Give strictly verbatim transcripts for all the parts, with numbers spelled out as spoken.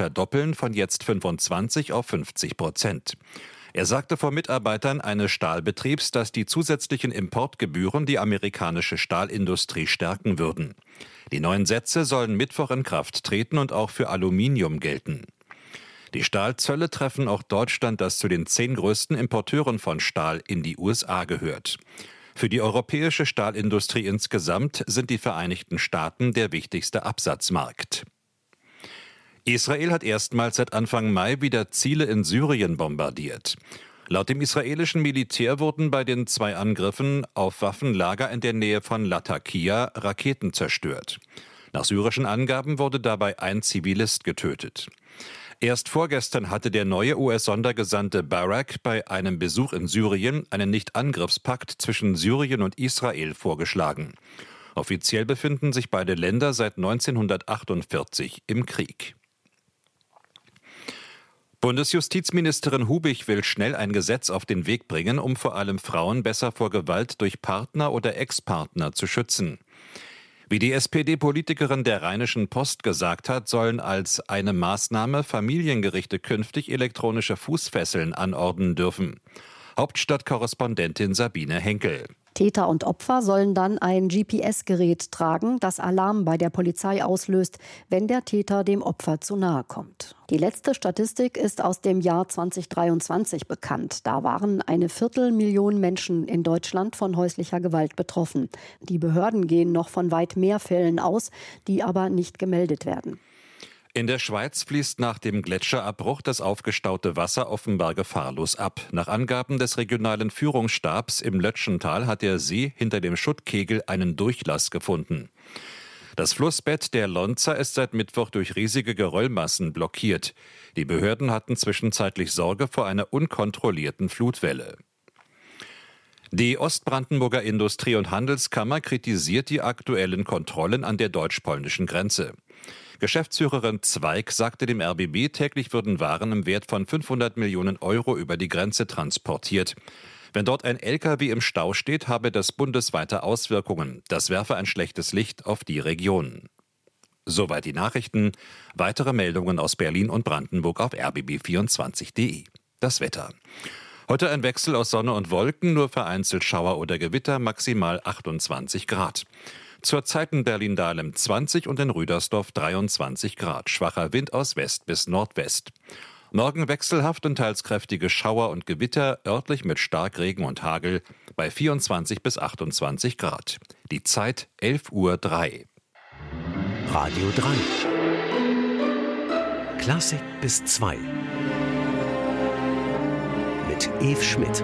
verdoppeln von jetzt fünfundzwanzig auf fünfzig Prozent. Er sagte vor Mitarbeitern eines Stahlbetriebs, dass die zusätzlichen Importgebühren die amerikanische Stahlindustrie stärken würden. Die neuen Sätze sollen Mittwoch in Kraft treten und auch für Aluminium gelten. Die Stahlzölle treffen auch Deutschland, das zu den zehn größten Importeuren von Stahl in die U S A gehört. Für die europäische Stahlindustrie insgesamt sind die Vereinigten Staaten der wichtigste Absatzmarkt. Israel hat erstmals seit Anfang Mai wieder Ziele in Syrien bombardiert. Laut dem israelischen Militär wurden bei den zwei Angriffen auf Waffenlager in der Nähe von Latakia Raketen zerstört. Nach syrischen Angaben wurde dabei ein Zivilist getötet. Erst vorgestern hatte der neue U S-Sondergesandte Barak bei einem Besuch in Syrien einen Nicht-Angriffspakt zwischen Syrien und Israel vorgeschlagen. Offiziell befinden sich beide Länder seit neunzehnhundertachtundvierzig im Krieg. Bundesjustizministerin Hubig will schnell ein Gesetz auf den Weg bringen, um vor allem Frauen besser vor Gewalt durch Partner oder Ex-Partner zu schützen. Wie die S P D-Politikerin der Rheinischen Post gesagt hat, sollen als eine Maßnahme Familiengerichte künftig elektronische Fußfesseln anordnen dürfen. Hauptstadtkorrespondentin Sabine Henkel. Täter und Opfer sollen dann ein G P S-Gerät tragen, das Alarm bei der Polizei auslöst, wenn der Täter dem Opfer zu nahe kommt. Die letzte Statistik ist aus dem Jahr zweitausenddreiundzwanzig bekannt. Da waren eine Viertelmillion Menschen in Deutschland von häuslicher Gewalt betroffen. Die Behörden gehen noch von weit mehr Fällen aus, die aber nicht gemeldet werden. In der Schweiz fließt nach dem Gletscherabbruch das aufgestaute Wasser offenbar gefahrlos ab. Nach Angaben des regionalen Führungsstabs im Lötschental hat der See hinter dem Schuttkegel einen Durchlass gefunden. Das Flussbett der Lonza ist seit Mittwoch durch riesige Geröllmassen blockiert. Die Behörden hatten zwischenzeitlich Sorge vor einer unkontrollierten Flutwelle. Die Ostbrandenburger Industrie- und Handelskammer kritisiert die aktuellen Kontrollen an der deutsch-polnischen Grenze. Geschäftsführerin Zweig sagte dem R B B, täglich würden Waren im Wert von fünfhundert Millionen Euro über die Grenze transportiert. Wenn dort ein L K W im Stau steht, habe das bundesweite Auswirkungen. Das werfe ein schlechtes Licht auf die Region. Soweit die Nachrichten. Weitere Meldungen aus Berlin und Brandenburg auf r b b vierundzwanzig punkt d e. Das Wetter. Heute ein Wechsel aus Sonne und Wolken, nur vereinzelt Schauer oder Gewitter, maximal achtundzwanzig Grad. Zurzeit in Berlin-Dahlem zwanzig und in Rüdersdorf dreiundzwanzig Grad. Schwacher Wind aus West bis Nordwest. Morgen wechselhaft und teils kräftige Schauer und Gewitter, örtlich mit Starkregen und Hagel bei vierundzwanzig bis achtundzwanzig Grad. Die Zeit elf Uhr drei. Radio drei. Klassik bis zwei. Mit Eve Schmidt.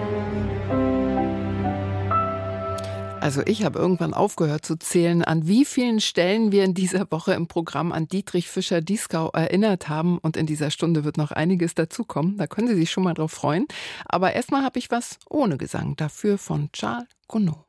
Also ich habe irgendwann aufgehört zu zählen, an wie vielen Stellen wir in dieser Woche im Programm an Dietrich Fischer-Dieskau erinnert haben. Und in dieser Stunde wird noch einiges dazukommen. Da können Sie sich schon mal drauf freuen. Aber erstmal habe ich was ohne Gesang. Dafür von Charles Gounod.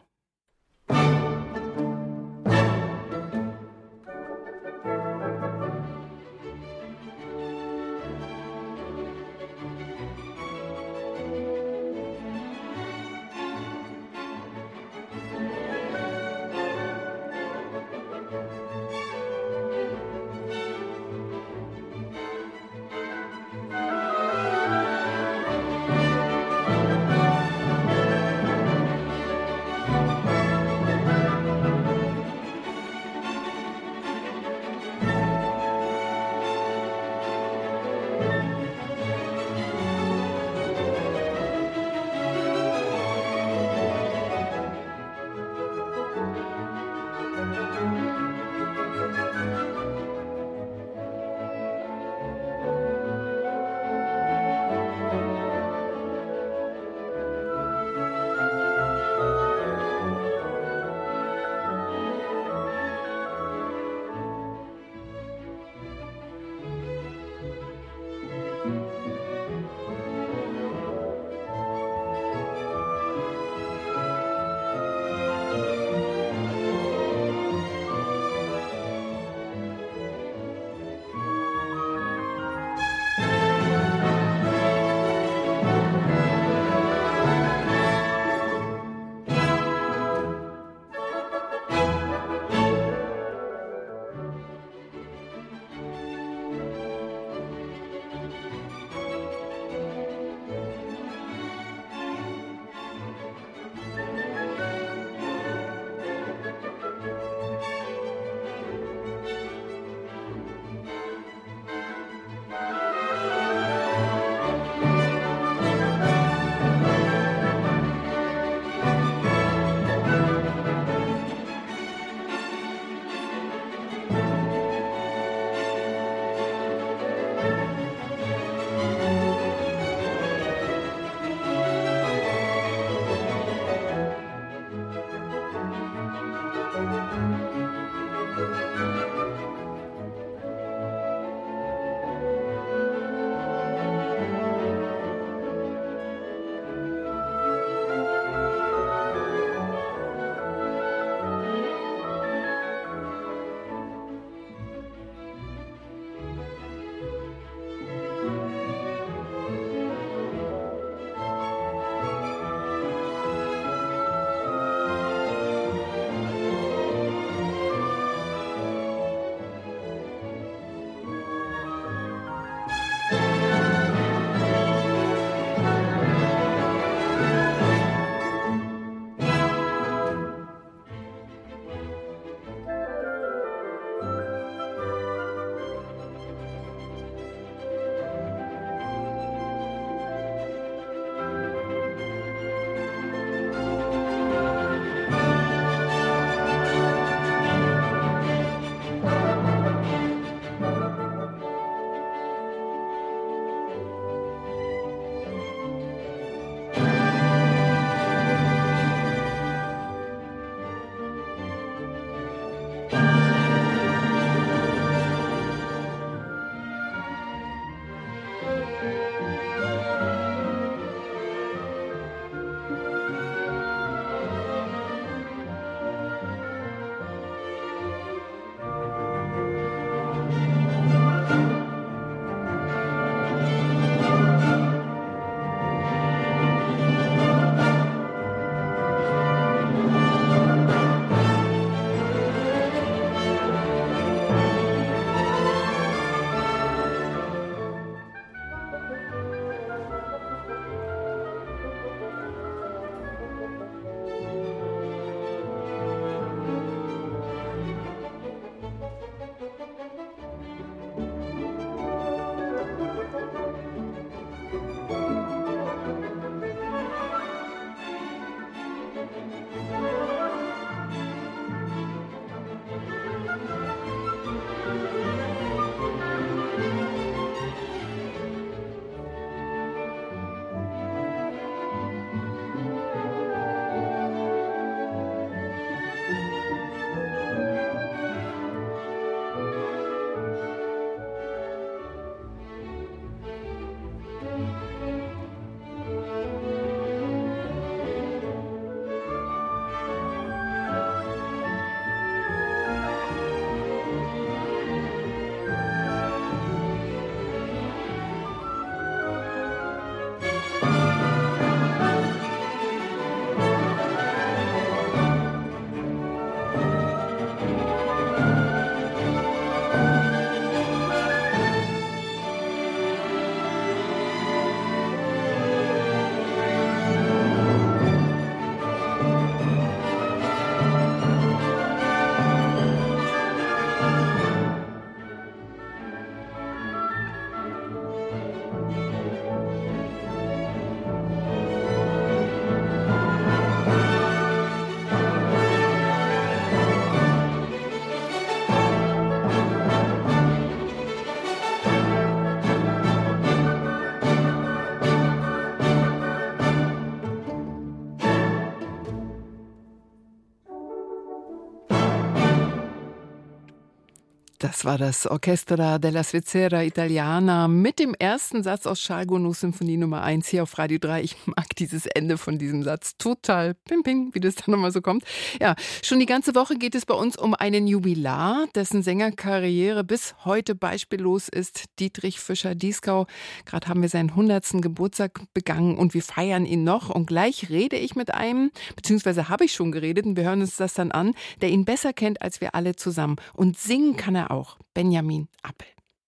Das war das Orchestra della Svizzera Italiana mit dem ersten Satz aus Charles Gounod Symphonie Nummer eins hier auf Radio drei. Ich mag dieses Ende von diesem Satz total. Ping, ping, wie das dann nochmal so kommt. Ja, schon die ganze Woche geht es bei uns um einen Jubilar, dessen Sängerkarriere bis heute beispiellos ist. Dietrich Fischer-Dieskau. Gerade haben wir seinen hundertsten Geburtstag begangen und wir feiern ihn noch. Und gleich rede ich mit einem, beziehungsweise habe ich schon geredet und wir hören uns das dann an, der ihn besser kennt als wir alle zusammen. Und singen kann er auch. Auch Benjamin Appel.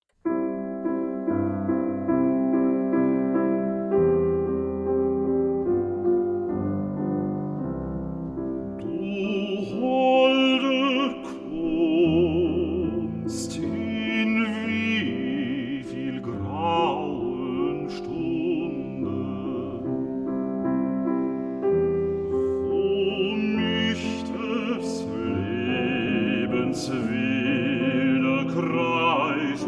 Du holde Kunst, in wie viel grauen Stunde, wo mich des Lebens Kreis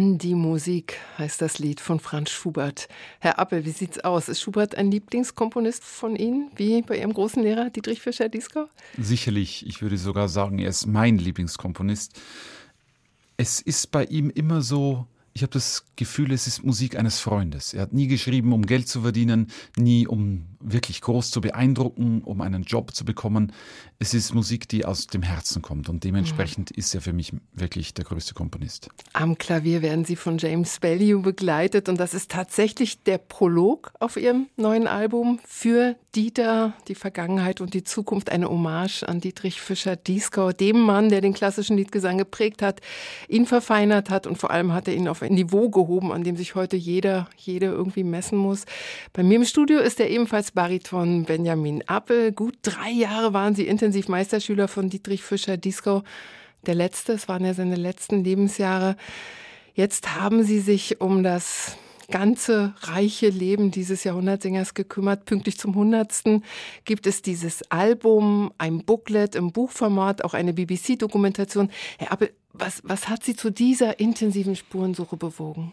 An die Musik heißt das Lied von Franz Schubert. Herr Appel, wie sieht's aus? Ist Schubert ein Lieblingskomponist von Ihnen, wie bei Ihrem großen Lehrer Dietrich Fischer-Dieskau? Sicherlich, ich würde sogar sagen, er ist mein Lieblingskomponist. Es ist bei ihm immer so, ich habe das Gefühl, es ist Musik eines Freundes. Er hat nie geschrieben, um Geld zu verdienen, nie um wirklich groß zu beeindrucken, um einen Job zu bekommen. Es ist Musik, die aus dem Herzen kommt und dementsprechend mhm. ist er für mich wirklich der größte Komponist. Am Klavier werden Sie von James Baillieu begleitet und das ist tatsächlich der Prolog auf Ihrem neuen Album für Dieter, die Vergangenheit und die Zukunft, eine Hommage an Dietrich Fischer-Dieskau, dem Mann, der den klassischen Liedgesang geprägt hat, ihn verfeinert hat und vor allem hat er ihn auf ein Niveau gehoben, an dem sich heute jeder, jede irgendwie messen muss. Bei mir im Studio ist er ebenfalls Bariton Benjamin Appel. Gut drei Jahre waren Sie intensiv Meisterschüler von Dietrich Fischer-Dieskau. Der letzte, es waren ja seine letzten Lebensjahre. Jetzt haben Sie sich um das ganze reiche Leben dieses Jahrhundertsängers gekümmert. Pünktlich zum hundertsten gibt es dieses Album, ein Booklet im Buchformat, auch eine B B C-Dokumentation. Herr Appel, was, was hat Sie zu dieser intensiven Spurensuche bewogen?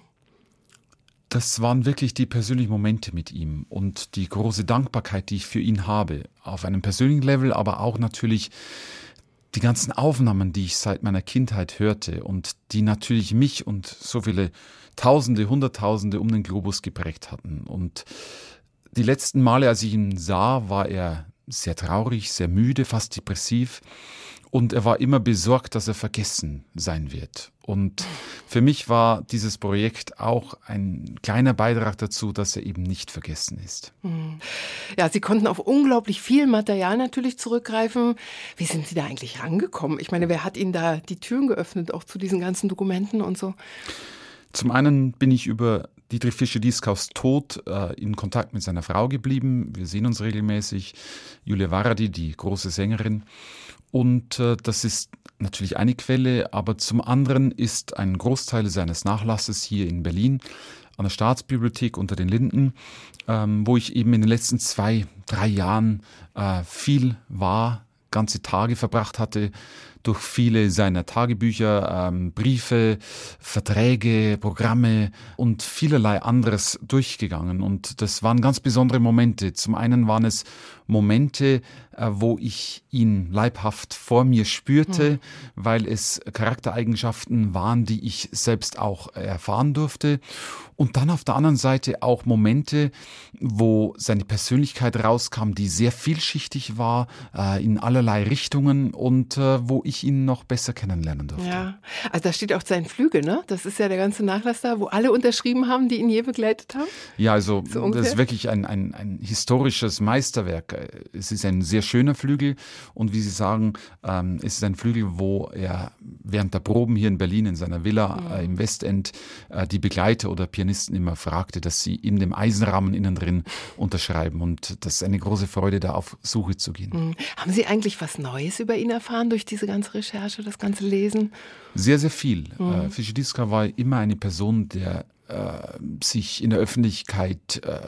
Das waren wirklich die persönlichen Momente mit ihm und die große Dankbarkeit, die ich für ihn habe. Auf einem persönlichen Level, aber auch natürlich die ganzen Aufnahmen, die ich seit meiner Kindheit hörte und die natürlich mich und so viele Tausende, Hunderttausende um den Globus geprägt hatten. Und die letzten Male, als ich ihn sah, war er sehr traurig, sehr müde, fast depressiv. Und er war immer besorgt, dass er vergessen sein wird. Und für mich war dieses Projekt auch ein kleiner Beitrag dazu, dass er eben nicht vergessen ist. Ja, Sie konnten auf unglaublich viel Material natürlich zurückgreifen. Wie sind Sie da eigentlich rangekommen? Ich meine, wer hat Ihnen da die Türen geöffnet, auch zu diesen ganzen Dokumenten und so? Zum einen bin ich über Dietrich Fischer-Dieskaus Tod äh, in Kontakt mit seiner Frau geblieben. Wir sehen uns regelmäßig. Julia Varadi, die große Sängerin. Und äh, das ist natürlich eine Quelle, aber zum anderen ist ein Großteil seines Nachlasses hier in Berlin an der Staatsbibliothek unter den Linden, ähm, wo ich eben in den letzten zwei, drei Jahren äh, viel war, ganze Tage verbracht hatte, durch viele seiner Tagebücher, ähm, Briefe, Verträge, Programme und vielerlei anderes durchgegangen. Und das waren ganz besondere Momente. Zum einen waren es Momente, äh, wo ich ihn leibhaft vor mir spürte, mhm. weil es Charaktereigenschaften waren, die ich selbst auch erfahren durfte. Und dann auf der anderen Seite auch Momente, wo seine Persönlichkeit rauskam, die sehr vielschichtig war, äh, in allerlei Richtungen und äh, wo ich ihn noch besser kennenlernen durfte. Ja, also da steht auch sein Flügel, ne? Das ist ja der ganze Nachlass da, wo alle unterschrieben haben, die ihn je begleitet haben. Ja, also so das ist wirklich ein, ein, ein historisches Meisterwerk. Es ist ein sehr schöner Flügel und wie Sie sagen, ähm, es ist ein Flügel, wo er während der Proben hier in Berlin in seiner Villa mhm. äh, im Westend äh, die Begleiter oder Pianisten immer fragte, dass sie in dem Eisenrahmen innen drin unterschreiben und das ist eine große Freude, da auf Suche zu gehen. Mhm. Haben Sie eigentlich was Neues über ihn erfahren durch diese ganze Recherche, das ganze Lesen? Sehr, sehr viel. Mhm. Äh, Fischer-Dieskau war immer eine Person, der sich in der Öffentlichkeit äh,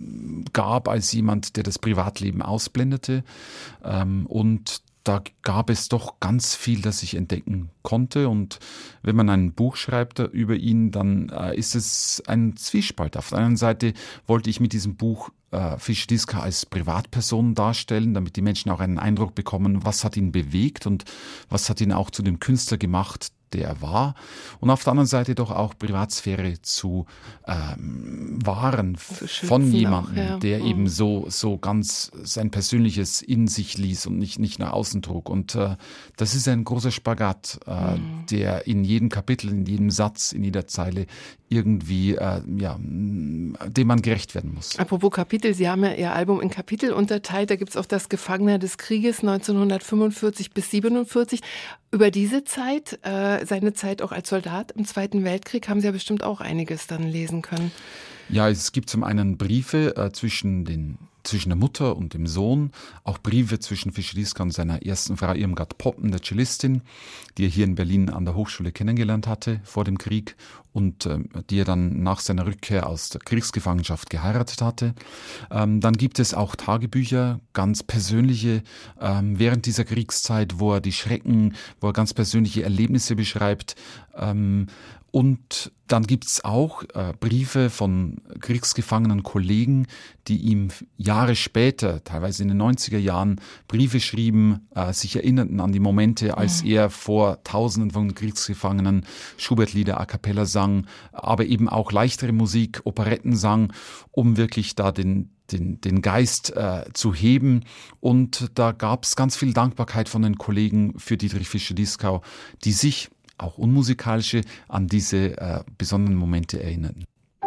gab als jemand, der das Privatleben ausblendete. Ähm, und da gab es doch ganz viel, das ich entdecken konnte. Und wenn man ein Buch schreibt über ihn, dann äh, ist es ein Zwiespalt. Auf der einen Seite wollte ich mit diesem Buch äh, Fischer-Dieskau als Privatperson darstellen, damit die Menschen auch einen Eindruck bekommen, was hat ihn bewegt und was hat ihn auch zu dem Künstler gemacht, der er war. Und auf der anderen Seite doch auch Privatsphäre zu ähm, wahren zu von jemandem, auch, ja. der mhm. eben so, so ganz sein Persönliches in sich ließ und nicht, nicht nach außen trug. Und äh, das ist ein großer Spagat, äh, mhm. der in jedem Kapitel, in jedem Satz, in jeder Zeile irgendwie, äh, ja, dem man gerecht werden muss. Apropos Kapitel, Sie haben ja Ihr Album in Kapitel unterteilt. Da gibt es auch das Gefangener des Krieges neunzehnhundertfünfundvierzig bis siebenundvierzig. Über diese Zeit, äh, seine Zeit auch als Soldat im Zweiten Weltkrieg, haben Sie ja bestimmt auch einiges dann lesen können. Ja, es gibt zum einen Briefe äh, zwischen den zwischen der Mutter und dem Sohn, auch Briefe zwischen Fischer-Dieskau und seiner ersten Frau Irmgard Poppen, der Cellistin, die er hier in Berlin an der Hochschule kennengelernt hatte vor dem Krieg und äh, die er dann nach seiner Rückkehr aus der Kriegsgefangenschaft geheiratet hatte. Ähm, dann gibt es auch Tagebücher, ganz persönliche, ähm, während dieser Kriegszeit, wo er die Schrecken, wo er ganz persönliche Erlebnisse beschreibt. Ähm, Und dann gibt es auch äh, Briefe von kriegsgefangenen Kollegen, die ihm Jahre später, teilweise in den neunziger Jahren, Briefe schrieben, äh, sich erinnerten an die Momente, als mhm. er vor Tausenden von Kriegsgefangenen Schubert-Lieder a cappella sang, aber eben auch leichtere Musik, Operetten sang, um wirklich da den Den, den Geist äh, zu heben. Und da gab es ganz viel Dankbarkeit von den Kollegen für Dietrich Fischer-Dieskau, die sich, auch unmusikalische, an diese äh, besonderen Momente erinnern.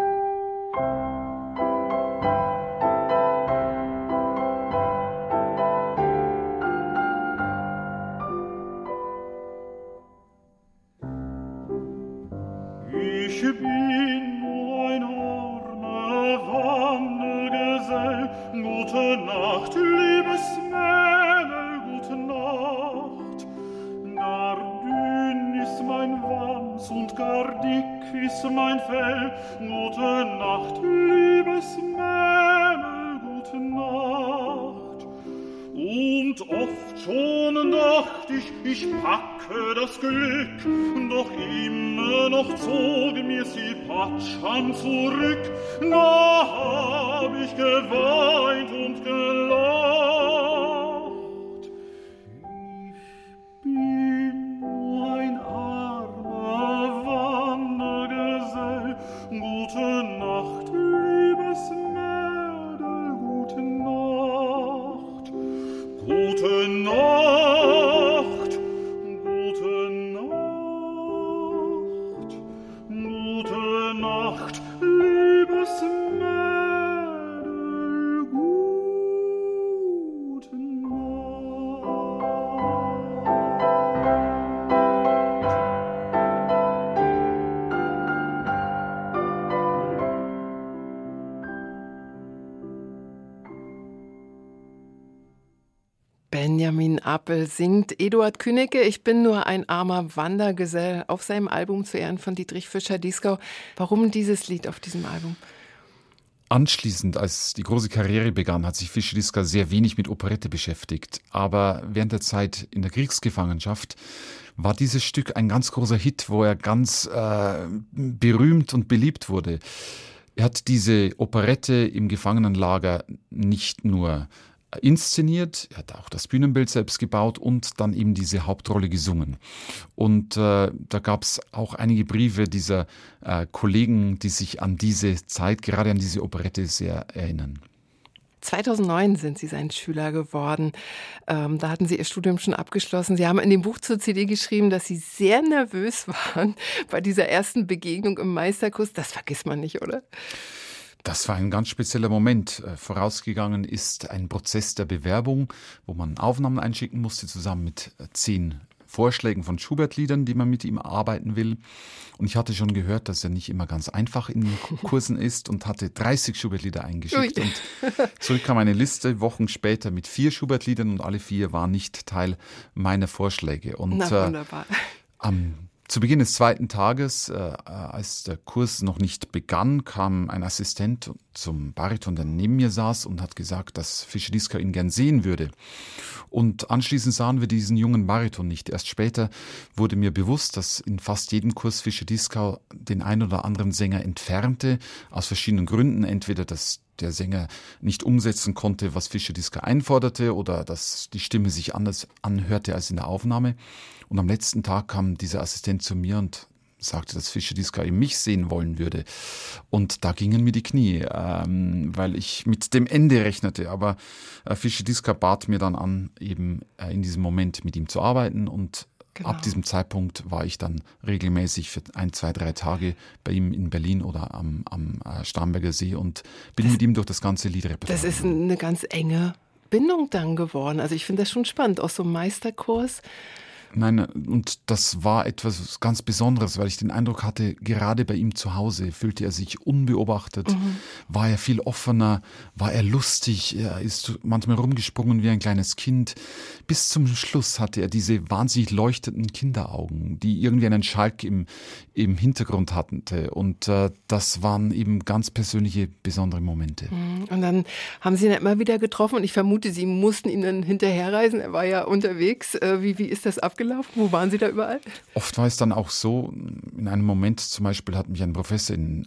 Ich bin nur ein armer Wandergesell. Gute Nacht, liebes Mädel, gute Nacht. Gar dünn ist mein Wams und gar dick ist mein Fell. Gute Nacht, liebes Mädel, gute Nacht. Und oft schon dacht ich, ich packe das Glück, doch immer noch zog mir sie Patschan zurück. Da hab ich geweint und gelacht. Ich bin nur ein armer Wandergesell. Gute Nacht, liebes Mädel, gute Nacht. Gute Nacht, gute Nacht, gute Nacht, liebes Mädel, gute Benjamin Appel singt Eduard Künnecke, Ich bin nur ein armer Wandergesell, auf seinem Album zu Ehren von Dietrich Fischer-Dieskau. Warum dieses Lied auf diesem Album? Anschließend, als die große Karriere begann, hat sich Fischer-Dieskau sehr wenig mit Operette beschäftigt. Aber während der Zeit in der Kriegsgefangenschaft war dieses Stück ein ganz großer Hit, wo er ganz äh, berühmt und beliebt wurde. Er hat diese Operette im Gefangenenlager nicht nur inszeniert, er hat auch das Bühnenbild selbst gebaut und dann eben diese Hauptrolle gesungen. Und äh, da gab es auch einige Briefe dieser äh, Kollegen, die sich an diese Zeit, gerade an diese Operette sehr erinnern. zweitausendneun sind Sie sein Schüler geworden. Ähm, da hatten Sie Ihr Studium schon abgeschlossen. Sie haben in dem Buch zur C D geschrieben, dass Sie sehr nervös waren bei dieser ersten Begegnung im Meisterkurs. Das vergisst man nicht, oder? Das war ein ganz spezieller Moment. Vorausgegangen ist ein Prozess der Bewerbung, wo man Aufnahmen einschicken musste, zusammen mit zehn Vorschlägen von Schubert-Liedern, die man mit ihm arbeiten will. Und ich hatte schon gehört, dass er nicht immer ganz einfach in den Kursen ist und hatte dreißig Schubert-Lieder eingeschickt. Ui. Und zurück kam eine Liste Wochen später mit vier Schubert-Liedern und alle vier waren nicht Teil meiner Vorschläge. Und Na, wunderbar. Äh, am Zu Beginn des zweiten Tages, äh, als der Kurs noch nicht begann, kam ein Assistent zum Bariton, der neben mir saß und hat gesagt, dass Fischer-Dieskau ihn gern sehen würde. Und anschließend sahen wir diesen jungen Bariton nicht. Erst später wurde mir bewusst, dass in fast jedem Kurs Fischer-Dieskau den ein oder anderen Sänger entfernte, aus verschiedenen Gründen. Entweder, dass der Sänger nicht umsetzen konnte, was Fischer-Dieskau einforderte, oder dass die Stimme sich anders anhörte als in der Aufnahme. Und am letzten Tag kam dieser Assistent zu mir und sagte, dass Fischer-Dieskau eben mich sehen wollen würde. Und da gingen mir die Knie, ähm, weil ich mit dem Ende rechnete. Aber äh, Fischer-Dieskau bat mir dann an, eben äh, in diesem Moment mit ihm zu arbeiten. Und genau. Ab diesem Zeitpunkt war ich dann regelmäßig für ein, zwei, drei Tage bei ihm in Berlin oder am, am äh, Starnberger See und bin das, mit ihm durch das ganze Liedrepertoire. Das ist eine ganz enge Bindung dann geworden. Also ich finde das schon spannend, aus so einem Meisterkurs. Nein, und das war etwas ganz Besonderes, weil ich den Eindruck hatte, gerade bei ihm zu Hause fühlte er sich unbeobachtet, mhm. war er viel offener, war er lustig, er ist manchmal rumgesprungen wie ein kleines Kind. Bis zum Schluss hatte er diese wahnsinnig leuchtenden Kinderaugen, die irgendwie einen Schalk im, im Hintergrund hatten. Und äh, das waren eben ganz persönliche, besondere Momente. Und dann haben Sie ihn immer wieder getroffen und ich vermute, Sie mussten ihn dann hinterherreisen. Er war ja unterwegs. Wie, wie ist das abgelaufen? abgelaufen? Wo waren Sie da überall? Oft war es dann auch so, in einem Moment zum Beispiel hat mich ein Professor in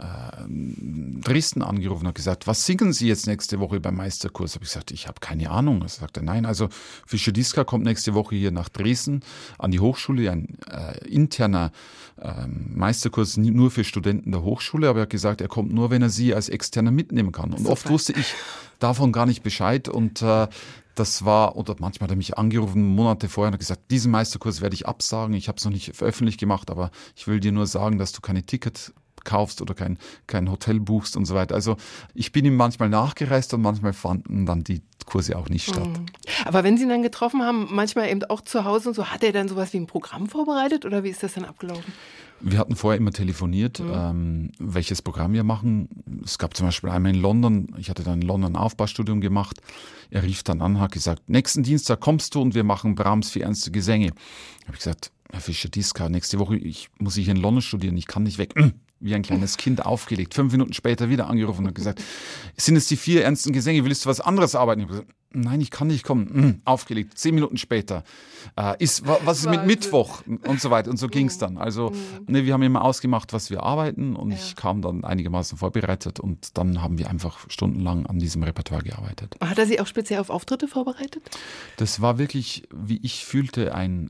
äh, Dresden angerufen und hat gesagt, was singen Sie jetzt nächste Woche beim Meisterkurs? Habe ich gesagt, ich habe keine Ahnung. Er sagte, nein, also Fischer-Dieskau kommt nächste Woche hier nach Dresden an die Hochschule, ein äh, interner äh, Meisterkurs nur für Studenten der Hochschule, aber er hat gesagt, er kommt nur, wenn er Sie als Externer mitnehmen kann. Und Super. Oft wusste ich davon gar nicht Bescheid und äh, das war, oder manchmal hat er mich angerufen, Monate vorher und hat gesagt, diesen Meisterkurs werde ich absagen, ich habe es noch nicht veröffentlicht gemacht, aber ich will dir nur sagen, dass du keine Ticket kaufst oder kein, kein Hotel buchst und so weiter. Also ich bin ihm manchmal nachgereist und manchmal fanden dann die Kurse auch nicht statt. Aber wenn Sie ihn dann getroffen haben, manchmal eben auch zu Hause und so, hat er dann sowas wie ein Programm vorbereitet oder wie ist das dann abgelaufen? Wir hatten vorher immer telefoniert, mhm. ähm, welches Programm wir machen. Es gab zum Beispiel einmal in London, ich hatte dann in London ein Aufbaustudium gemacht. Er rief dann an, hat gesagt, nächsten Dienstag kommst du und wir machen Brahms für ernste Gesänge. Da habe ich gesagt, Herr Fischer-Dieskau, nächste Woche ich, muss ich hier in London studieren, ich kann nicht weg. Wie ein kleines Kind aufgelegt. Fünf Minuten später wieder angerufen und gesagt, sind es die vier ernsten Gesänge, willst du was anderes arbeiten? Ich habe gesagt, nein, ich kann nicht kommen. Hm, aufgelegt. Zehn Minuten später. Äh, ist, was ist mit Mittwoch? Und so weiter. Und so ging es dann. Also ne, wir haben immer ausgemacht, was wir arbeiten und ja. ich kam dann einigermaßen vorbereitet und dann haben wir einfach stundenlang an diesem Repertoire gearbeitet. Hat er Sie auch speziell auf Auftritte vorbereitet? Das war wirklich, wie ich fühlte, ein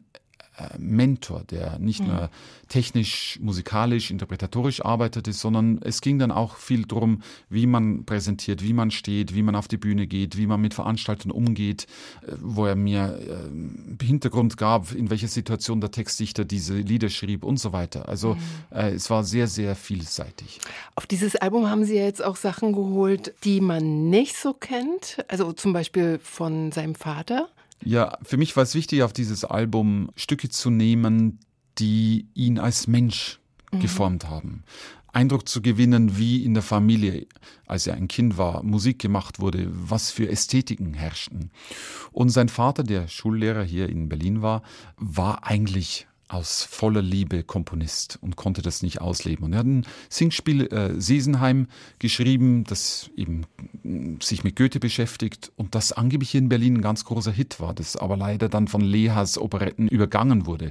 Mentor, der nicht mhm. nur technisch, musikalisch, interpretatorisch arbeitete, sondern es ging dann auch viel darum, wie man präsentiert, wie man steht, wie man auf die Bühne geht, wie man mit Veranstaltern umgeht, wo er mir äh, Hintergrund gab, in welcher Situation der Textdichter diese Lieder schrieb und so weiter. Also mhm. äh, es war sehr, sehr vielseitig. Auf dieses Album haben Sie ja jetzt auch Sachen geholt, die man nicht so kennt, also zum Beispiel von seinem Vater. Ja, für mich war es wichtig, auf dieses Album Stücke zu nehmen, die ihn als Mensch mhm. geformt haben. Eindruck zu gewinnen, wie in der Familie, als er ein Kind war, Musik gemacht wurde, was für Ästhetiken herrschten. Und sein Vater, der Schullehrer hier in Berlin war, war eigentlich aus voller Liebe Komponist und konnte das nicht ausleben. Und er hat ein Singspiel äh, Sesenheim geschrieben, das eben sich mit Goethe beschäftigt und das angeblich hier in Berlin ein ganz großer Hit war, das aber leider dann von Lehas Operetten übergangen wurde.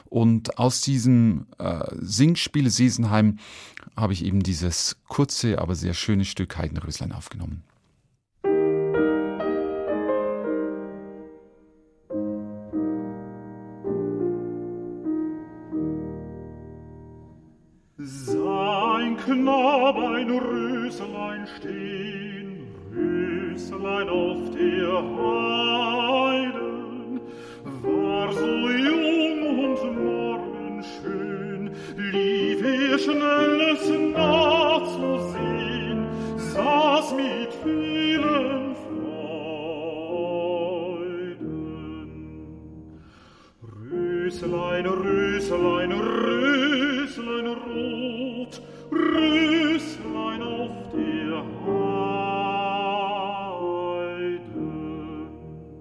Und aus diesem äh, Singspiel Sesenheim habe ich eben dieses kurze, aber sehr schöne Stück Heidenröslein aufgenommen. Knab ein Röslein stehen, Röslein auf der Heiden, war so jung und morgenschön, lief er schnell es nachzusehen, saß mit vielen Freuden. Röslein, Röslein, Röslein rot, Röslein auf der Heiden.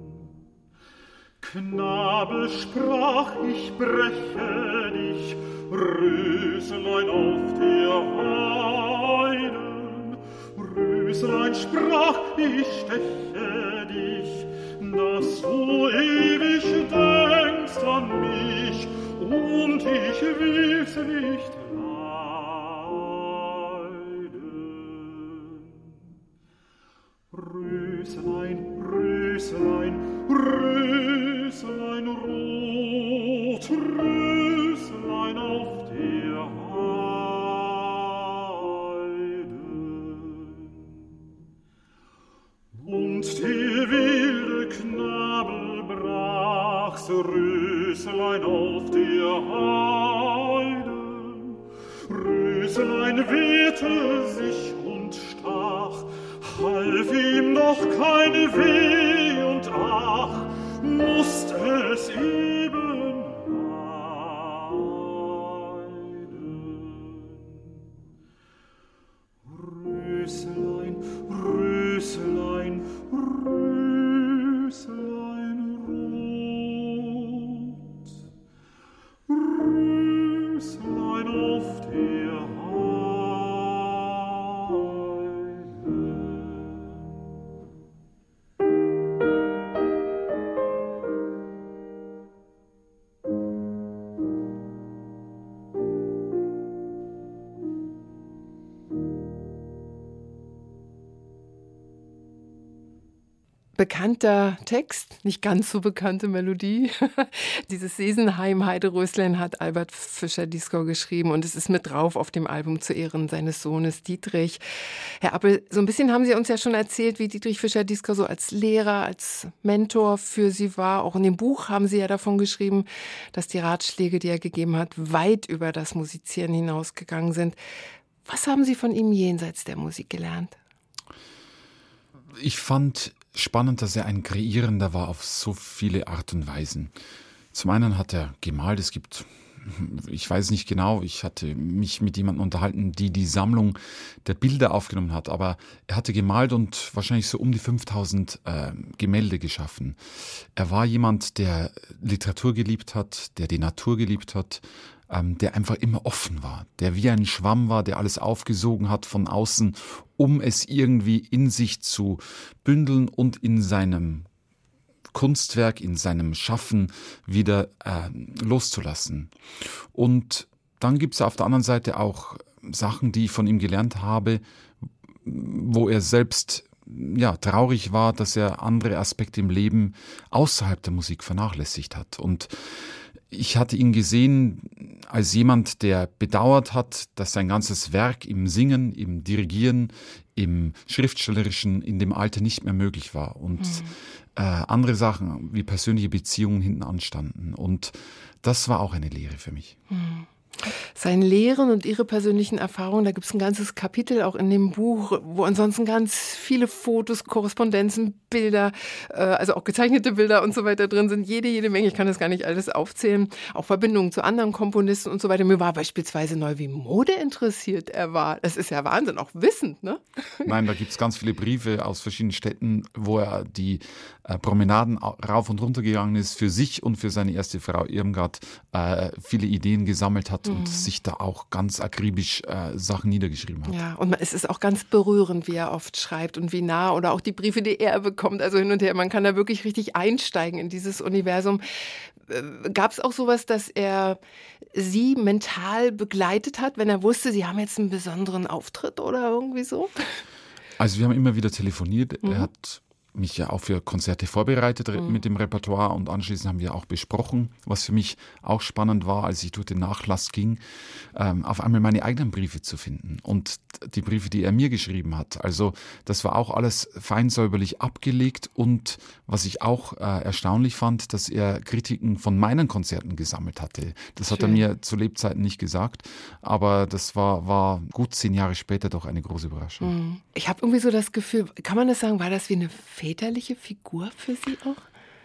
Knabe sprach, ich breche dich, Röslein auf der Heiden. Röslein sprach, ich steche dich, dass du ewig denkst an mich, und ich will's nicht Röslein, Röslein, Röslein rot, Röslein auf der Heiden. Und der wilde Knabe brach's Röslein auf der Heiden. Röslein wehrte sich und stach, half ihm doch keine Weh und ach, musst es eben leiden. Röslein, Röslein, Röslein rot, Röslein auf der Heide. bekannter Text, nicht ganz so bekannte Melodie. Dieses Sesenheim Heideröslein hat Albert Fischer-Dieskau geschrieben und es ist mit drauf auf dem Album zu Ehren seines Sohnes Dietrich. Herr Appel, so ein bisschen haben Sie uns ja schon erzählt, wie Dietrich Fischer-Dieskau so als Lehrer, als Mentor für Sie war. Auch in dem Buch haben Sie ja davon geschrieben, dass die Ratschläge, die er gegeben hat, weit über das Musizieren hinausgegangen sind. Was haben Sie von ihm jenseits der Musik gelernt? Ich fand spannend, dass er ein Kreierender war auf so viele Art und Weisen. Zum einen hat er gemalt, es gibt, ich weiß nicht genau, ich hatte mich mit jemandem unterhalten, die die Sammlung der Bilder aufgenommen hat, aber er hatte gemalt und wahrscheinlich so um die fünftausend äh, Gemälde geschaffen. Er war jemand, der Literatur geliebt hat, der die Natur geliebt hat, ähm, der einfach immer offen war, der wie ein Schwamm war, der alles aufgesogen hat von außen, um es irgendwie in sich zu bündeln und in seinem Kunstwerk, in seinem Schaffen wieder äh, loszulassen. Und dann gibt es auf der anderen Seite auch Sachen, die ich von ihm gelernt habe, wo er selbst ja, traurig war, dass er andere Aspekte im Leben außerhalb der Musik vernachlässigt hat. Und ich hatte ihn gesehen als jemand, der bedauert hat, dass sein ganzes Werk im Singen, im Dirigieren, im Schriftstellerischen in dem Alter nicht mehr möglich war. Und mhm. äh, andere Sachen wie persönliche Beziehungen hinten anstanden. Und das war auch eine Lehre für mich. Mhm. Seine Lehren und Ihre persönlichen Erfahrungen, da gibt es ein ganzes Kapitel auch in dem Buch, wo ansonsten ganz viele Fotos, Korrespondenzen, Bilder, äh, also auch gezeichnete Bilder und so weiter drin sind. Jede, jede Menge, ich kann das gar nicht alles aufzählen. Auch Verbindungen zu anderen Komponisten und so weiter. Mir war beispielsweise neu, wie Mode interessiert er war. Das ist ja Wahnsinn, auch wissend, ne? Nein, da gibt es ganz viele Briefe aus verschiedenen Städten, wo er die äh, Promenaden rauf und runter gegangen ist, für sich und für seine erste Frau Irmgard äh, viele Ideen gesammelt hat. Und mhm. sich da auch ganz akribisch äh, Sachen niedergeschrieben hat. Ja, und es ist auch ganz berührend, wie er oft schreibt und wie nah oder auch die Briefe, die er bekommt, also hin und her. Man kann da wirklich richtig einsteigen in dieses Universum. Äh, gab es auch sowas, dass er Sie mental begleitet hat, wenn er wusste, Sie haben jetzt einen besonderen Auftritt oder irgendwie so? Also wir haben immer wieder telefoniert. Mhm. Er hat mich ja auch für Konzerte vorbereitet Mhm. mit dem Repertoire und anschließend haben wir auch besprochen, was für mich auch spannend war, als ich durch den Nachlass ging, ähm, auf einmal meine eigenen Briefe zu finden und die Briefe, die er mir geschrieben hat. Also das war auch alles fein säuberlich abgelegt und was ich auch äh, erstaunlich fand, dass er Kritiken von meinen Konzerten gesammelt hatte. Das hat Schön. er mir zu Lebzeiten nicht gesagt, aber das war, war gut zehn Jahre später doch eine große Überraschung. Mhm. Ich habe irgendwie so das Gefühl, kann man das sagen, war das wie eine väterliche Figur für Sie auch?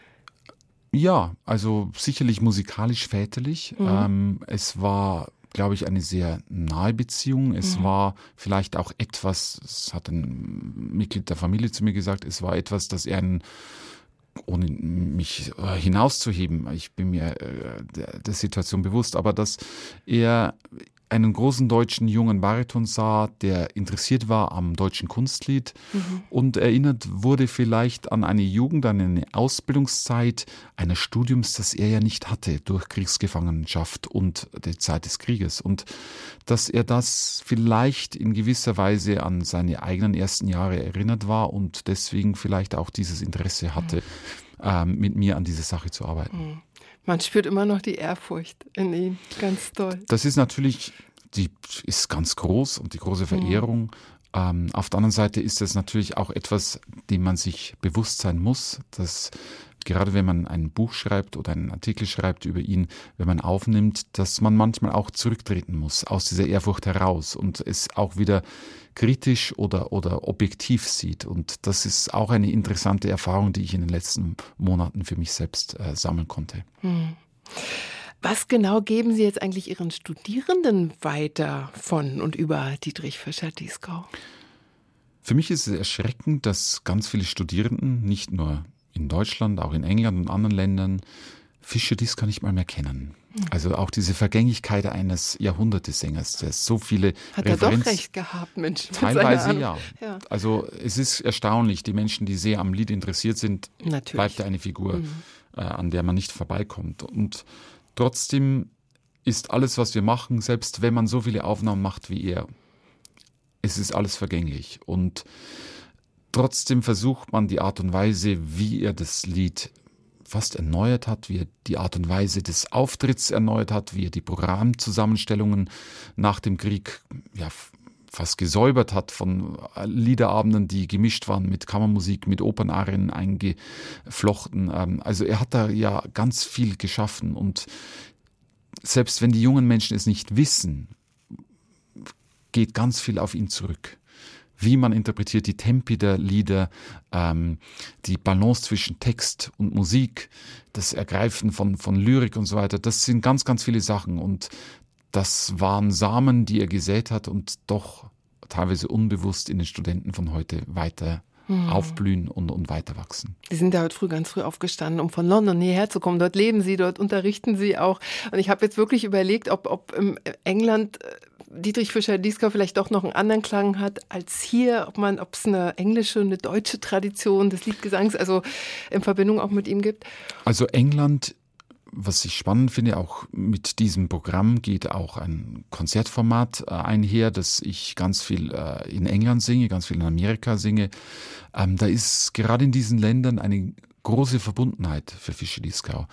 Ja, also sicherlich musikalisch väterlich. Mhm. Ähm, es war, glaube ich, eine sehr nahe Beziehung. Es Mhm. war vielleicht auch etwas, das hat ein Mitglied der Familie zu mir gesagt, es war etwas, das er, einen, ohne mich äh, hinauszuheben, ich bin mir äh, der, der Situation bewusst, aber dass er einen großen deutschen jungen Bariton sah, der interessiert war am deutschen Kunstlied Mhm. und erinnert wurde vielleicht an eine Jugend, an eine Ausbildungszeit eines Studiums, das er ja nicht hatte durch Kriegsgefangenschaft und die Zeit des Krieges. Und dass er das vielleicht in gewisser Weise an seine eigenen ersten Jahre erinnert war und deswegen vielleicht auch dieses Interesse hatte, mhm. ähm, mit mir an dieser Sache zu arbeiten. Mhm. Man spürt immer noch die Ehrfurcht in ihm, ganz toll. Das ist natürlich, die ist ganz groß und die große Verehrung. Mhm. Ähm, auf der anderen Seite ist das natürlich auch etwas, dem man sich bewusst sein muss, dass gerade wenn man ein Buch schreibt oder einen Artikel schreibt über ihn, wenn man aufnimmt, dass man manchmal auch zurücktreten muss aus dieser Ehrfurcht heraus und es auch wieder kritisch oder, oder objektiv sieht. Und das ist auch eine interessante Erfahrung, die ich in den letzten Monaten für mich selbst äh, sammeln konnte. Hm. Was genau geben Sie jetzt eigentlich Ihren Studierenden weiter von und über Dietrich Fischer-Dieskau? Für mich ist es erschreckend, dass ganz viele Studierenden, nicht nur in Deutschland, auch in England und anderen Ländern, Fischer-Dieskau nicht mal mehr kennen. Also auch diese Vergänglichkeit eines Jahrhundertesängers, der so viele Hat er Referenz- doch recht gehabt, Mensch. mit Teilweise seiner ja. Ahnung. Ja. Also es ist erstaunlich, die Menschen, die sehr am Lied interessiert sind, Natürlich. bleibt da eine Figur, Mhm. äh, an der man nicht vorbeikommt. Und trotzdem ist alles, was wir machen, selbst wenn man so viele Aufnahmen macht wie er, es ist alles vergänglich. Und trotzdem versucht man die Art und Weise, wie er das Lied fast erneuert hat, wie er die Art und Weise des Auftritts erneuert hat, wie er die Programmzusammenstellungen nach dem Krieg ja, fast gesäubert hat von Liederabenden, die gemischt waren mit Kammermusik, mit Opernarien eingeflochten. Also er hat da ja ganz viel geschaffen und selbst wenn die jungen Menschen es nicht wissen, geht ganz viel auf ihn zurück. Wie man interpretiert, die Tempi der Lieder, ähm, die Balance zwischen Text und Musik, das Ergreifen von, von Lyrik und so weiter, das sind ganz, ganz viele Sachen und das waren Samen, die er gesät hat und doch teilweise unbewusst in den Studenten von heute weiter hm. aufblühen und, und weiter wachsen. Sie sind ja heute früh ganz früh aufgestanden, um von London hierher zu kommen. Dort leben Sie, dort unterrichten Sie auch. Und ich habe jetzt wirklich überlegt, ob, ob in England Dietrich Fischer-Dieskau vielleicht doch noch einen anderen Klang hat als hier, ob man, ob es eine englische, eine deutsche Tradition des Liedgesangs, also in Verbindung auch mit ihm gibt. Also England, was ich spannend finde, auch mit diesem Programm geht auch ein Konzertformat einher, dass ich ganz viel in England singe, ganz viel in Amerika singe. Da ist gerade in diesen Ländern eine große Verbundenheit für Fischer-Dieskau.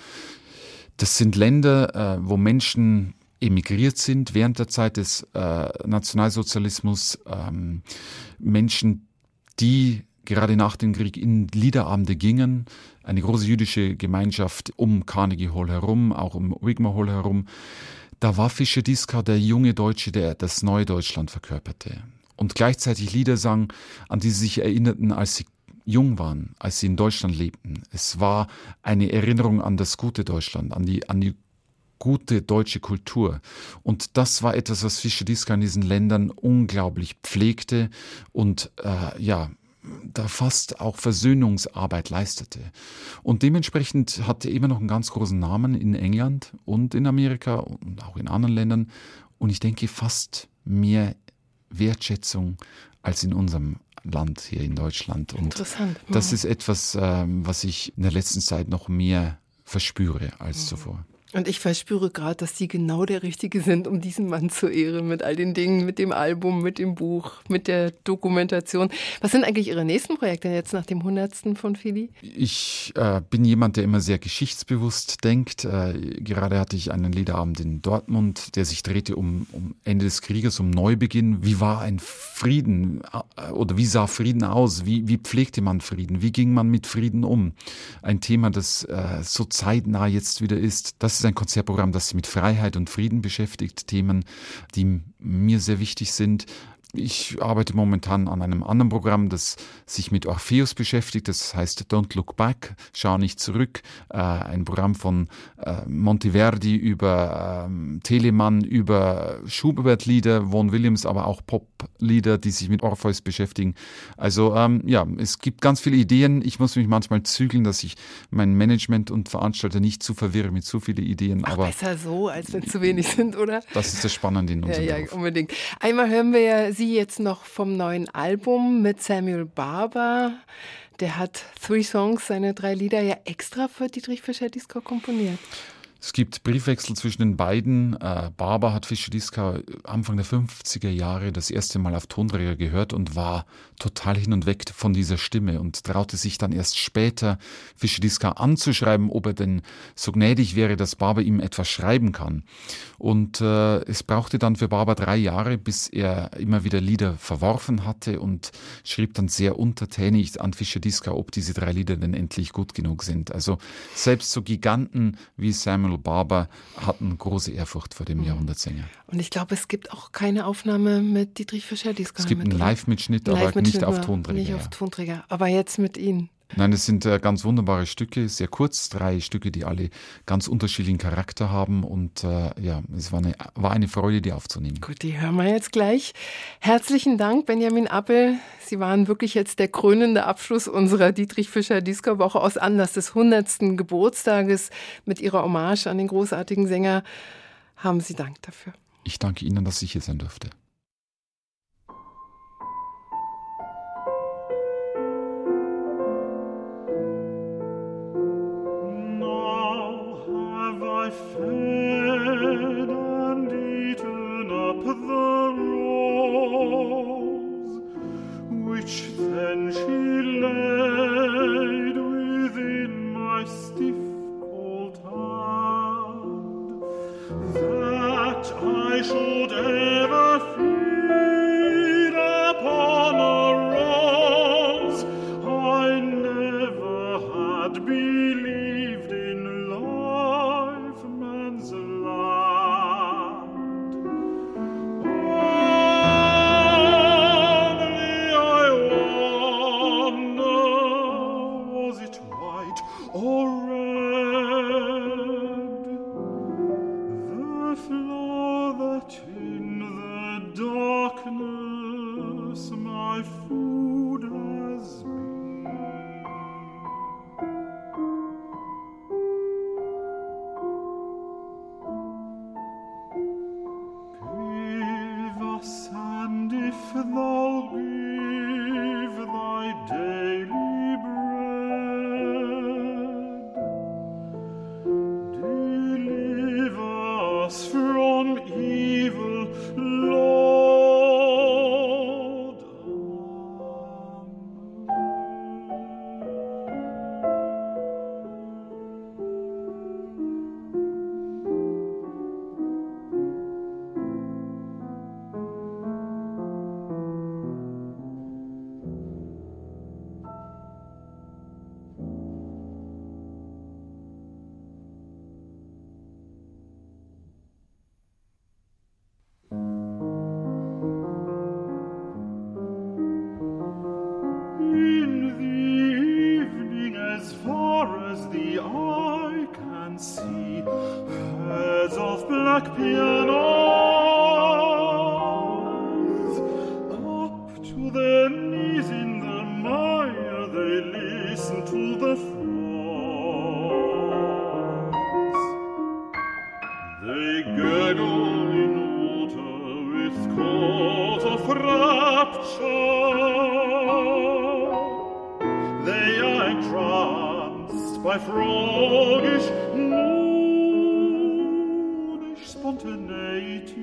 Das sind Länder, wo Menschen emigriert sind während der Zeit des äh, Nationalsozialismus, ähm, Menschen, die gerade nach dem Krieg in Liederabende gingen, eine große jüdische Gemeinschaft um Carnegie Hall herum, auch um Wigmore Hall herum. Da war Fischer-Dieskau der junge Deutsche, der das neue Deutschland verkörperte und gleichzeitig Lieder sang, an die sie sich erinnerten, als sie jung waren, als sie in Deutschland lebten. Es war eine Erinnerung an das gute Deutschland, an die, an die gute deutsche Kultur. Und das war etwas, was Fischer-Dieskau in diesen Ländern unglaublich pflegte und äh, ja, da fast auch Versöhnungsarbeit leistete. Und dementsprechend hatte er immer noch einen ganz großen Namen in England und in Amerika und auch in anderen Ländern. Und ich denke fast mehr Wertschätzung als in unserem Land hier in Deutschland. Und interessant. Mhm. Das ist etwas, ähm, was ich in der letzten Zeit noch mehr verspüre als mhm. zuvor. Und ich verspüre gerade, dass Sie genau der Richtige sind, um diesen Mann zu ehren, mit all den Dingen, mit dem Album, mit dem Buch, mit der Dokumentation. Was sind eigentlich Ihre nächsten Projekte jetzt nach dem hundertsten von Fili? Ich äh, bin jemand, der immer sehr geschichtsbewusst denkt. Äh, gerade hatte ich einen Liederabend in Dortmund, der sich drehte um, um Ende des Krieges, um Neubeginn. Wie war ein Frieden äh, oder wie sah Frieden aus? Wie, wie pflegte man Frieden? Wie ging man mit Frieden um? Ein Thema, das äh, so zeitnah jetzt wieder ist. Das Das ist ein Konzertprogramm, das sich mit Freiheit und Frieden beschäftigt, Themen, die mir sehr wichtig sind. Ich arbeite momentan an einem anderen Programm, das sich mit Orpheus beschäftigt, das heißt Don't Look Back, schau nicht zurück, äh, ein Programm von äh, Monteverdi über äh, Telemann, über Schubert-Lieder, Vaughan Williams, aber auch Pop-Lieder, die sich mit Orpheus beschäftigen. Also ähm, ja, es gibt ganz viele Ideen, ich muss mich manchmal zügeln, dass ich mein Management und Veranstalter nicht zu verwirre mit zu vielen Ideen. Ach, aber besser so, als wenn zu wenig sind, oder? Das ist das Spannende in unserem Ja, ja, Beruf. unbedingt. Einmal hören wir ja Sie jetzt noch vom neuen Album mit Samuel Barber. Der hat Three Songs, seine drei Lieder, ja extra für Dietrich Fischer-Dieskau komponiert. Es gibt Briefwechsel zwischen den beiden. Äh, Barber hat Fischer-Dieskau Anfang der fünfziger Jahre das erste Mal auf Tonträger gehört und war total hin und weg von dieser Stimme und traute sich dann erst später, Fischer-Dieskau anzuschreiben, ob er denn so gnädig wäre, dass Barber ihm etwas schreiben kann. Und äh, es brauchte dann für Barber drei Jahre, bis er immer wieder Lieder verworfen hatte und schrieb dann sehr untertänig an Fischer-Dieskau, ob diese drei Lieder denn endlich gut genug sind. Also selbst so Giganten wie Samuel Barber hatten große Ehrfurcht vor dem Jahrhundertsänger. Und ich glaube, es gibt auch keine Aufnahme mit Dietrich Fischer-Dieskau. Es gibt einen Live-Mitschnitt, Live aber nicht auf Tonträger. Nicht auf Tonträger, aber jetzt mit Ihnen. Nein, es sind äh, ganz wunderbare Stücke, sehr kurz, drei Stücke, die alle ganz unterschiedlichen Charakter haben und äh, ja, es war eine, war eine Freude, die aufzunehmen. Gut, die hören wir jetzt gleich. Herzlichen Dank, Benjamin Appel. Sie waren wirklich jetzt der krönende Abschluss unserer Dietrich Fischer-Dieskau-Woche aus Anlass des hundertsten Geburtstages. Mit Ihrer Hommage an den großartigen Sänger haben Sie Dank dafür. Ich danke Ihnen, dass ich hier sein durfte. Fed and eaten up the rose, which then she as my food has been. Give us, and if thou give thy daily bread, deliver us from evil, Lord. In the evening, as far as the eye can see, herds of black pianos, up to their knees in the mire, they listen to the frogs. They gurgle in water with calls of rapture. They are entranced by froggish, moonish spontaneity.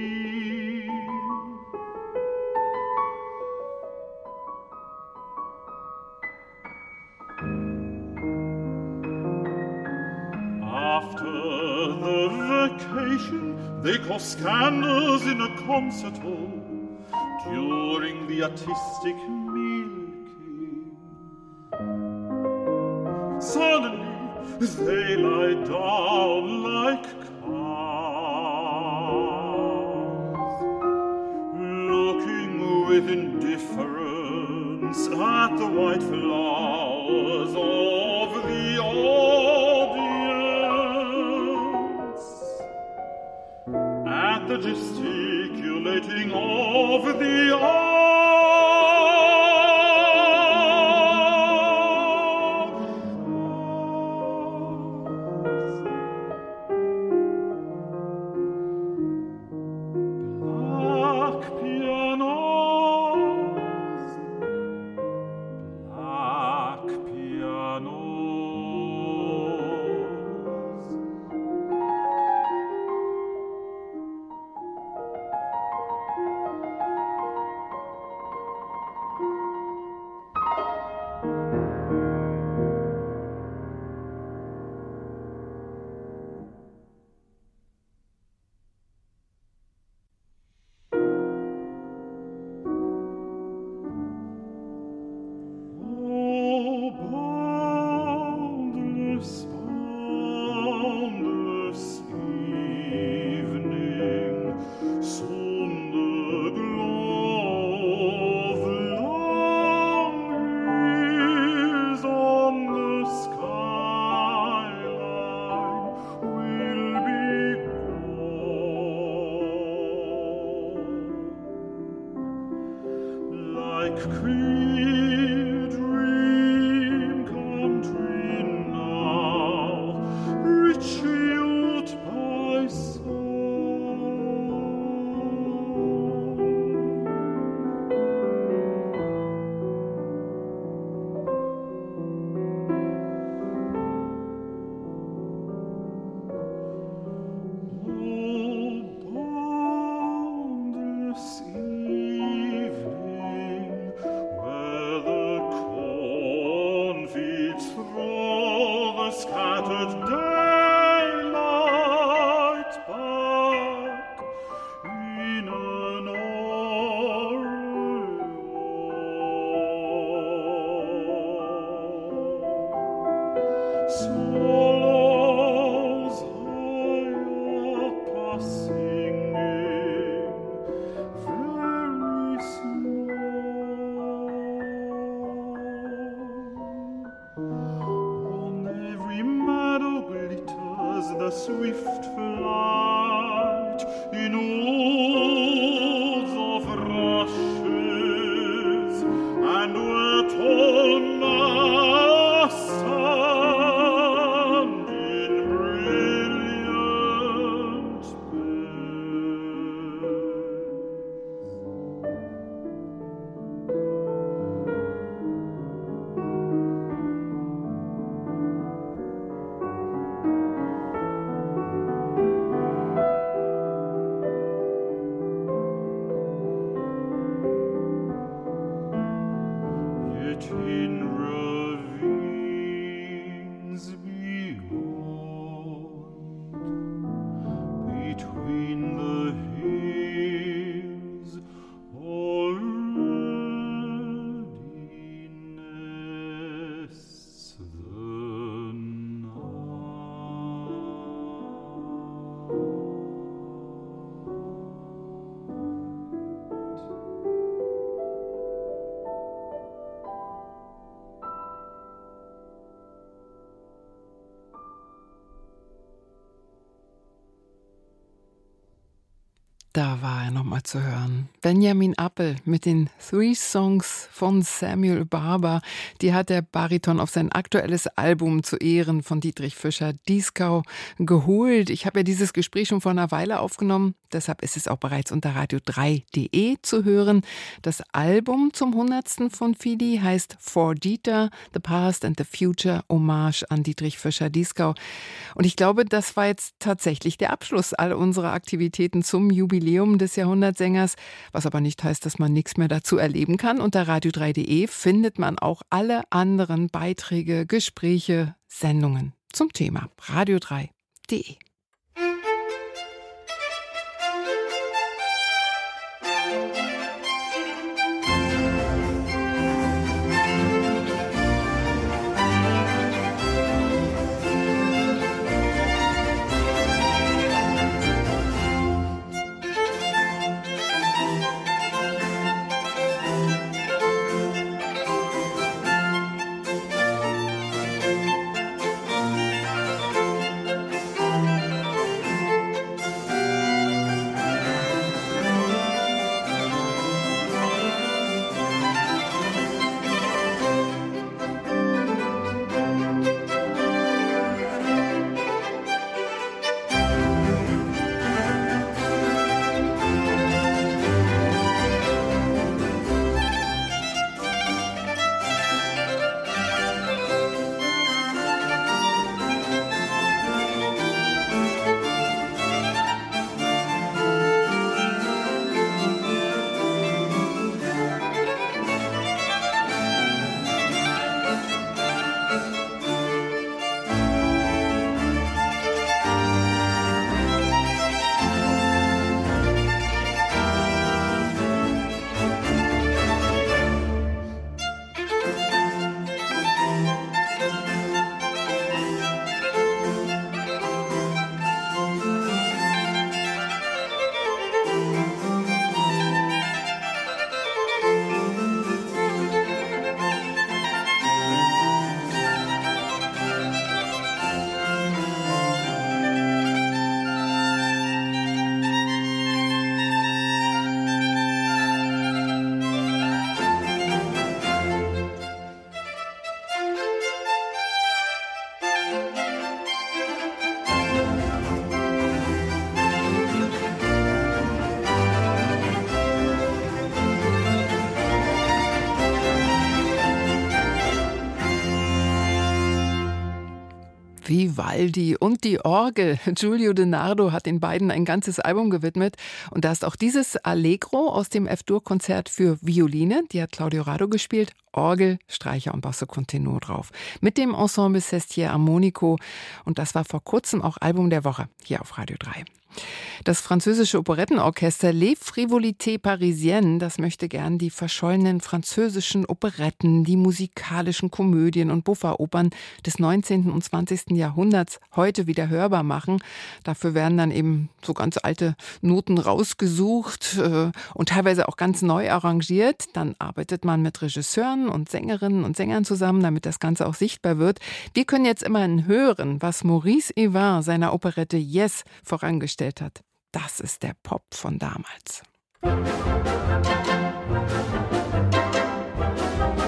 After the vacation, they cause scandals in a concert hall during the artistic milking. Suddenly, they lie down like cows, looking with indifference at the white flowers of the audience, at the gesticulating of the black pianos, black pianos. Oh, boundless, boundless evening, soon the glow of long years on the skyline will be gone. Like clear dream country now, retreat by Oh, boundless evening, where the cornfields throw the scattered daylight back in an aureole. Swallows high up are singing, very small. On every meadow glitters the swift flight in woods of rushes. and were torn asunder in brilliant in ravines beyond, between the hills, already nests the Da war er nochmal zu hören. Benjamin Appel mit den Three Songs von Samuel Barber. Die hat der Bariton auf sein aktuelles Album zu Ehren von Dietrich Fischer-Dieskau geholt. Ich habe ja dieses Gespräch schon vor einer Weile aufgenommen. Deshalb ist es auch bereits unter radio drei punkt de zu hören. Das Album zum hundertsten von Fidi heißt For Dieter, The Past and the Future, Hommage an Dietrich Fischer-Dieskau. Und ich glaube, das war jetzt tatsächlich der Abschluss all unserer Aktivitäten zum Jubiläum des Jahrhundertsängers, was aber nicht heißt, dass man nichts mehr dazu erleben kann. Unter radio drei punkt de findet man auch alle anderen Beiträge, Gespräche, Sendungen zum Thema. radio drei punkt de. Vivaldi und die Orgel. Giulio De Nardo hat den beiden ein ganzes Album gewidmet. Und da ist auch dieses Allegro aus dem F-Dur-Konzert für Violine, die hat Claudio Rado gespielt, Orgel, Streicher und Basso Continuo drauf. Mit dem Ensemble Sestier Armonico. Und das war vor kurzem auch Album der Woche hier auf Radio drei. Das französische Operettenorchester Les Frivolités Parisiennes, das möchte gern die verschollenen französischen Operetten, die musikalischen Komödien und Buffa-Opern des neunzehnten und zwanzigsten Jahrhunderts heute wieder hörbar machen. Dafür werden dann eben so ganz alte Noten rausgesucht äh, und teilweise auch ganz neu arrangiert. Dann arbeitet man mit Regisseuren und Sängerinnen und Sängern zusammen, damit das Ganze auch sichtbar wird. Wir können jetzt immerhin hören, was Maurice Evin seiner Operette Yes vorangestellt hat. Das ist der Pop von damals.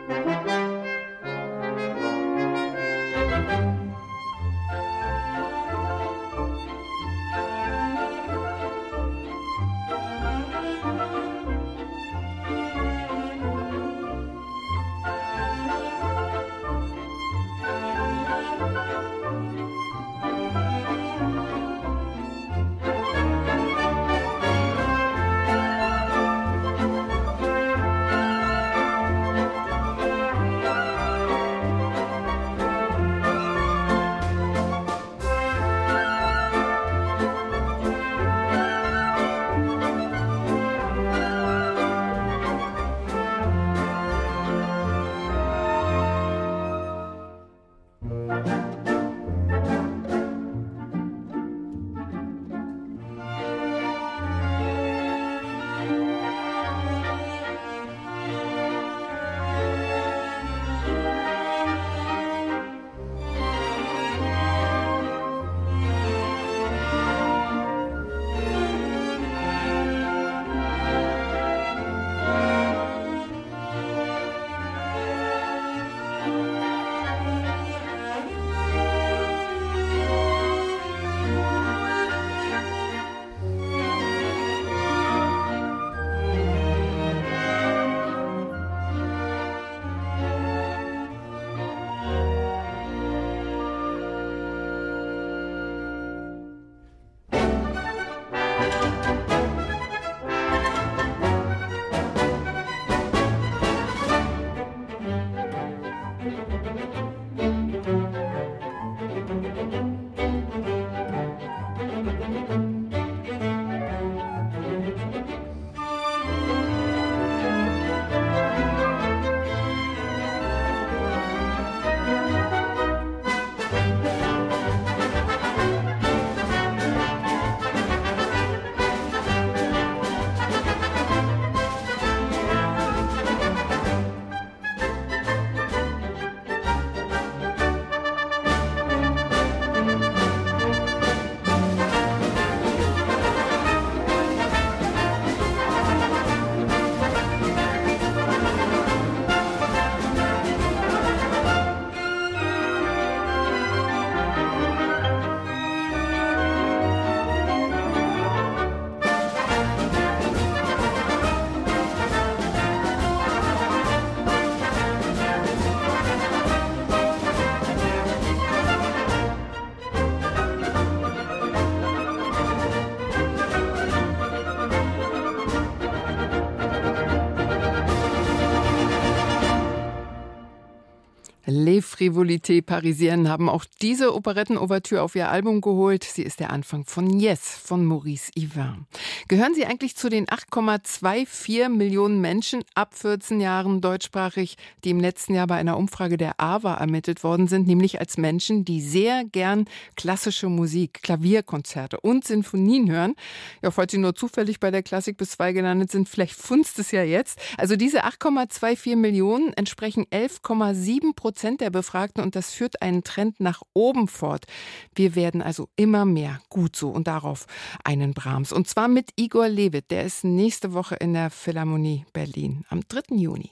Les Frivolités Parisiennes haben auch diese Operettenouvertüre auf ihr Album geholt. Sie ist der Anfang von Yes von Maurice Yvain. Gehören Sie eigentlich zu den acht Komma vierundzwanzig Millionen Menschen ab vierzehn Jahren deutschsprachig, die im letzten Jahr bei einer Umfrage der A W A ermittelt worden sind, nämlich als Menschen, die sehr gern klassische Musik, Klavierkonzerte und Sinfonien hören? Ja, falls Sie nur zufällig bei der Klassik bis zwei gelandet sind, vielleicht funzt es ja jetzt. Also diese acht Komma vierundzwanzig Millionen entsprechen elf Komma sieben Prozent der Befragten und das führt einen Trend nach oben fort. Wir werden also immer mehr. Gut so. Und darauf einen Brahms. Und zwar mit Igor Levit. Der ist nächste Woche in der Philharmonie Berlin am dritten Juni.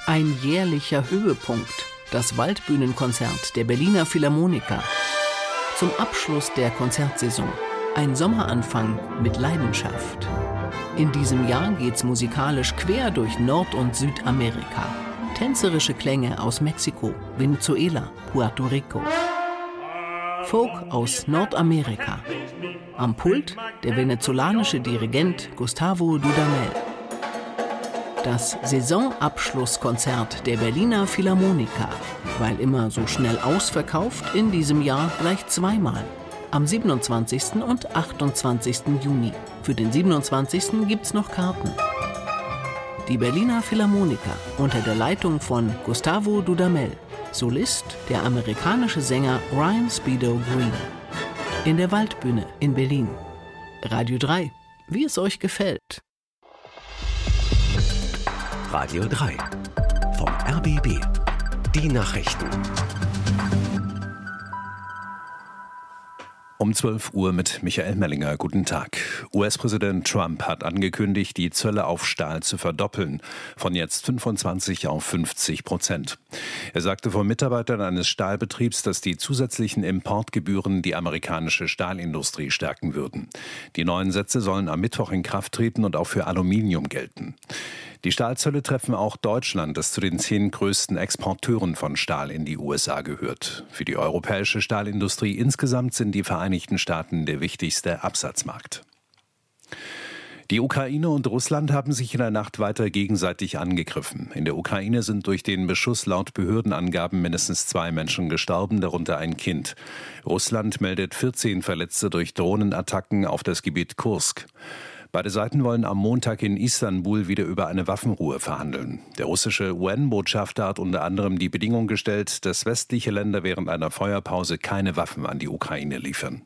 Ein jährlicher Höhepunkt, das Waldbühnenkonzert der Berliner Philharmoniker. Zum Abschluss der Konzertsaison. Ein Sommeranfang mit Leidenschaft. In diesem Jahr geht's musikalisch quer durch Nord- und Südamerika. Tänzerische Klänge aus Mexiko, Venezuela, Puerto Rico. Folk aus Nordamerika. Am Pult der venezolanische Dirigent Gustavo Dudamel. Das Saisonabschlusskonzert der Berliner Philharmoniker, weil immer so schnell ausverkauft, in diesem Jahr gleich zweimal. Am siebenundzwanzigsten und achtundzwanzigsten Juni. Für den siebenundzwanzigsten gibt's noch Karten. Die Berliner Philharmoniker unter der Leitung von Gustavo Dudamel. Solist der amerikanische Sänger Ryan Speedo Green. In der Waldbühne in Berlin. Radio drei, wie es euch gefällt. Radio drei. Vom R B B. Die Nachrichten. Um zwölf Uhr mit Michael Mellinger. Guten Tag. U S-Präsident Trump hat angekündigt, die Zölle auf Stahl zu verdoppeln. Von jetzt fünfundzwanzig auf fünfzig Prozent. Er sagte vor Mitarbeitern eines Stahlbetriebs, dass die zusätzlichen Importgebühren die amerikanische Stahlindustrie stärken würden. Die neuen Sätze sollen am Mittwoch in Kraft treten und auch für Aluminium gelten. Die Stahlzölle treffen auch Deutschland, das zu den zehn größten Exporteuren von Stahl in die U S A gehört. Für die europäische Stahlindustrie insgesamt sind die Vereinigten Staaten der wichtigste Absatzmarkt. Die Ukraine und Russland haben sich in der Nacht weiter gegenseitig angegriffen. In der Ukraine sind durch den Beschuss laut Behördenangaben mindestens zwei Menschen gestorben, darunter ein Kind. Russland meldet vierzehn Verletzte durch Drohnenattacken auf das Gebiet Kursk. Beide Seiten wollen am Montag in Istanbul wieder über eine Waffenruhe verhandeln. Der russische U N-Botschafter hat unter anderem die Bedingung gestellt, dass westliche Länder während einer Feuerpause keine Waffen an die Ukraine liefern.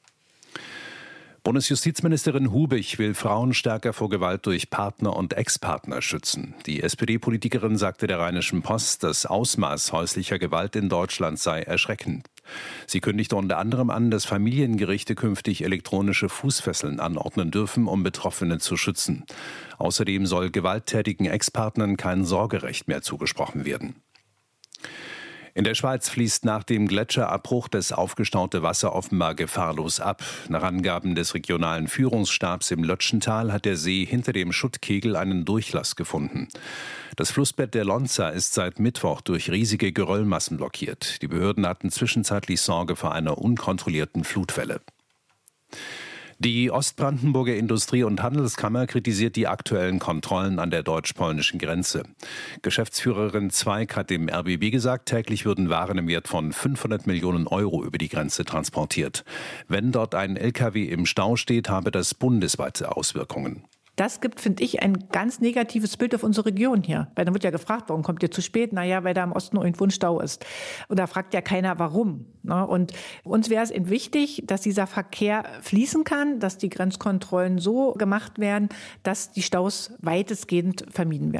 Bundesjustizministerin Hubich will Frauen stärker vor Gewalt durch Partner und Ex-Partner schützen. Die S P D-Politikerin sagte der Rheinischen Post, das Ausmaß häuslicher Gewalt in Deutschland sei erschreckend. Sie kündigte unter anderem an, dass Familiengerichte künftig elektronische Fußfesseln anordnen dürfen, um Betroffene zu schützen. Außerdem soll gewalttätigen Ex-Partnern kein Sorgerecht mehr zugesprochen werden. In der Schweiz fließt nach dem Gletscherabbruch das aufgestaute Wasser offenbar gefahrlos ab. Nach Angaben des regionalen Führungsstabs im Lötschental hat der See hinter dem Schuttkegel einen Durchlass gefunden. Das Flussbett der Lonza ist seit Mittwoch durch riesige Geröllmassen blockiert. Die Behörden hatten zwischenzeitlich Sorge vor einer unkontrollierten Flutwelle. Die Ostbrandenburger Industrie- und Handelskammer kritisiert die aktuellen Kontrollen an der deutsch-polnischen Grenze. Geschäftsführerin Zweig hat dem R B B gesagt, täglich würden Waren im Wert von fünfhundert Millionen Euro über die Grenze transportiert. Wenn dort ein L K W im Stau steht, habe das bundesweite Auswirkungen. Das gibt, finde ich, ein ganz negatives Bild auf unsere Region hier. Weil dann wird ja gefragt, warum kommt ihr zu spät? Naja, weil da im Osten irgendwo ein Stau ist. Und da fragt ja keiner, warum. Und uns wäre es eben wichtig, dass dieser Verkehr fließen kann, dass die Grenzkontrollen so gemacht werden, dass die Staus weitestgehend vermieden werden.